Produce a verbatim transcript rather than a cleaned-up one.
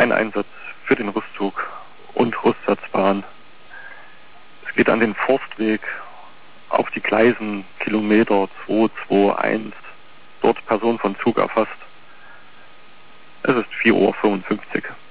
ein Einsatz für den Rüstzug und Rüstsatzbahn. Es geht an den Forstweg auf die Gleisen Kilometer zwei zwei eins. Dort Person von Zug erfasst. Es ist vier Uhr fünfundfünfzig.